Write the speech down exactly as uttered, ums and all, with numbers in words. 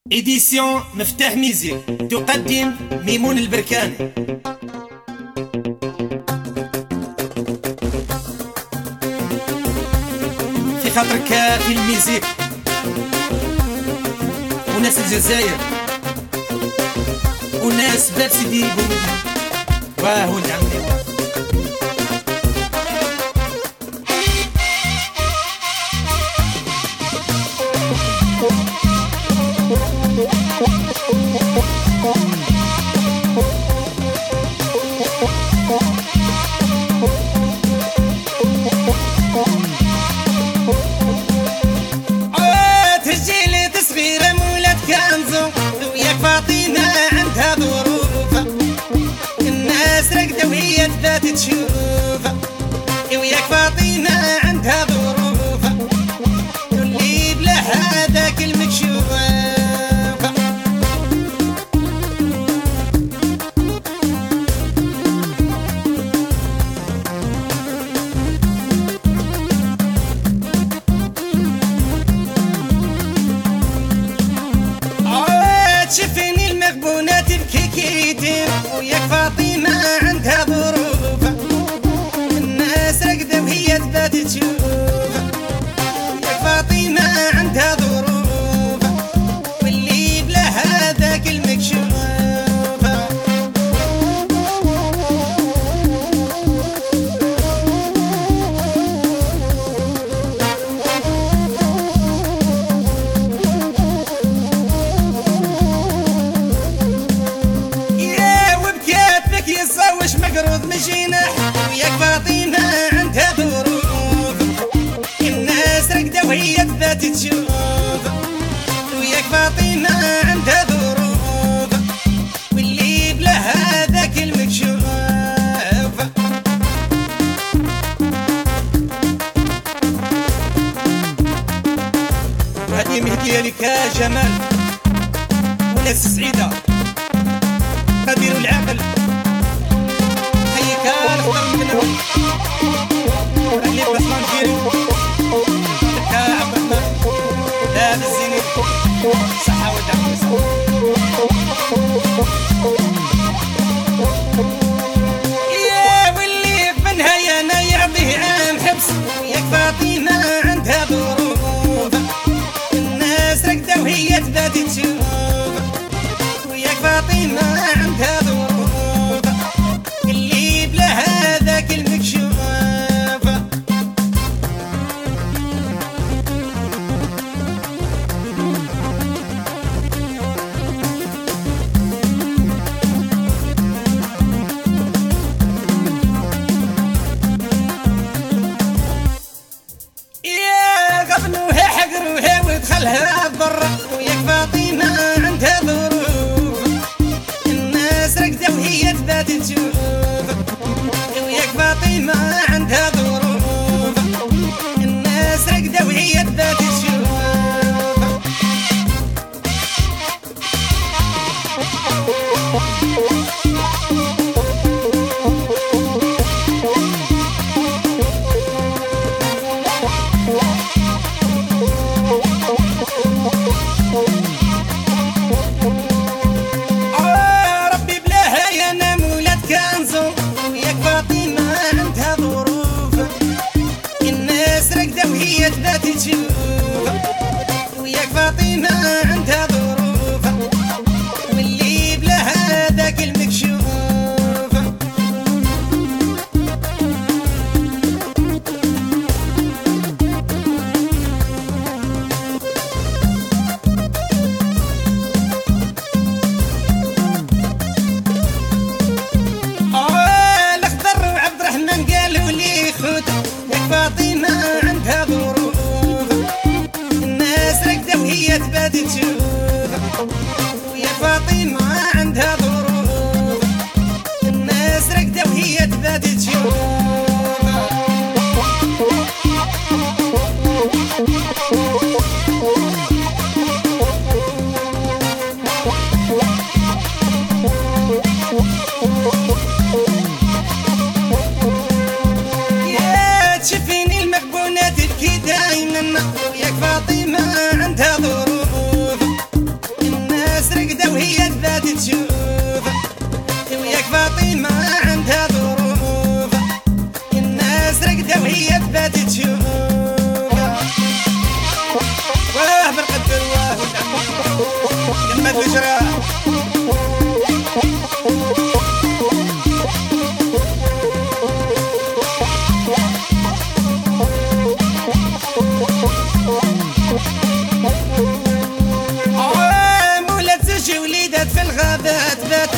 إديسيون مفتاح ميزيك تقدم ميمون البركاني. في خاطرك في الميزيك وناس الجزائر وناس باب سيدي بومدين واهو العمي. تسجيلي تصغيرة مولات كنزو وياك فاطمة عندها ظروفها، الناس راقدة وهي تبات تشوفها. وياك فاطمة عندها ظروفها واللي بلا هذاك المكشوف. تشوفيني المغبونة تبكي كيتم وياك فاطمة عندها ظروفها، الناس راقدة وهي تبات تشوفها. وياك فاطمة عندها ظروفها واللي بلا هذاك المكشوف. يصوش مقروض من جناح وياك فاطمة عندها ظروف، الناس راقدة وهي تبات تشوف. وياك فاطمة عندها ظروف واللي بلا هذاك المكشوف. وهذه مهدية لك يا جمال وناس سعيدة قدير العقل. كان اخضر من الاول اللي بسمان فيري تكا عبد الرحمن لا بالزيني صحة ودعم. يا واللي بنها يا انا يعطيه عام حبس. وياك فاطمة عندها ظروف، الناس راقدة وهي تبات تشوف. وياك فاطمة عندها ظروف هذاك المكشوف. يا غبنوها حقروها ودخلها برا. وياك فاطمة عندها ظروف، الناس راقدة وهي تبات تشوف. وياك فاطمة عندها ظروف، الناس راقدة وهي تبات تشوف. آه ربي بلاها يا نمولات كنزو. وياك فاطمة عندها ظروف، الناس راقدة وهي تبات تشوف. وياك فاطمة عندها ظروف واللي بلا هذاك المكشوف. فاطمة عندها ظروف، الناس راقدة وهي تبات تشوف. ويا فاطمة عندها ظروف، الناس راقدة وهي تبات تشوف. يا تشوفيني المغبونة تبكي دايما. وياك فاطمة عندها ظروف، غابات بات